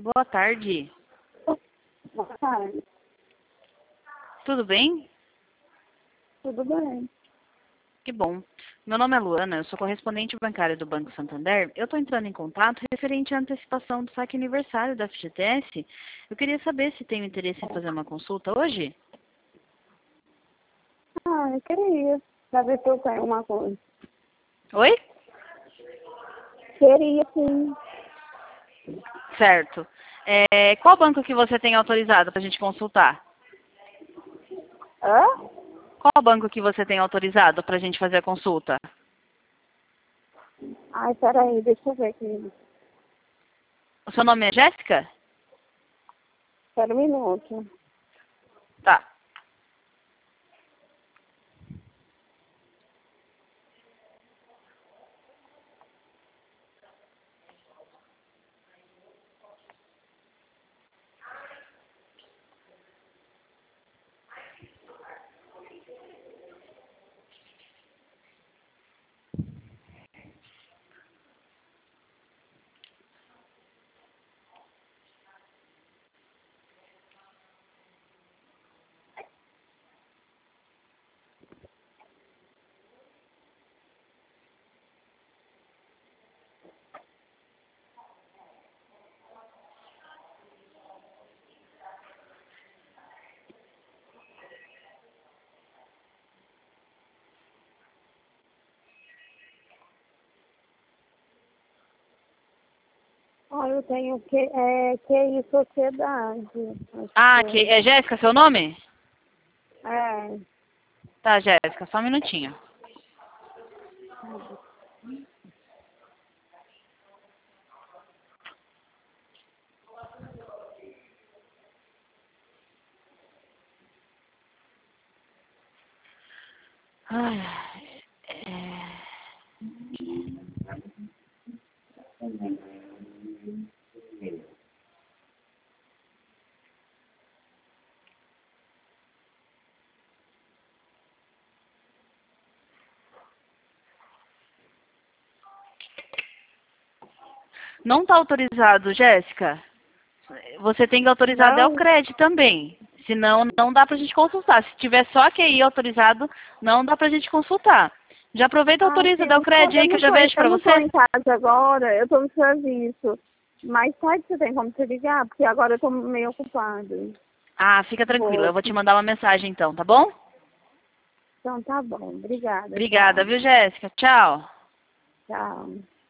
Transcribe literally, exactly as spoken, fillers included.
Boa tarde. Boa tarde. Tudo bem? Tudo bem? Que bom. Meu nome é Luana, eu sou correspondente bancária do Banco Santander. Eu estou entrando em contato referente à antecipação do saque aniversário da F G T S. Eu queria saber se tem interesse em fazer uma consulta hoje? Ah, eu queria saber se eu tenho uma coisa. Oi? Queria, sim. Certo. É, qual banco que você tem autorizado para a gente consultar? Hã? Qual banco que você tem autorizado para a gente fazer a consulta? Ai, peraí, deixa eu ver aqui. O seu nome é Jéssica? Espera um minuto. Tá. Ah, eu tenho que, é, Q I Sociedade. Acho Ah, que que, é Jéssica seu nome? é. Tá, Jéssica, só um minutinho. Ai, é... Não está autorizado, Jéssica. Você tem que autorizar Não? Delcred também. Senão, não dá pra gente consultar. Se tiver só Q I autorizado, não dá pra gente consultar. Já aproveita e Ah, autoriza sim, o eu não tô, Delcred eu aí que eu não já tô, vejo eu pra não tô você. em casa agora, eu tô no serviço. Mais tarde você tem como te ligar, porque agora eu tô meio ocupada. Ah, fica tranquila. Vou. Eu vou te mandar uma mensagem então, tá bom? Então tá bom, obrigada, Obrigada, tchau. viu, Jéssica? Tchau. Tchau.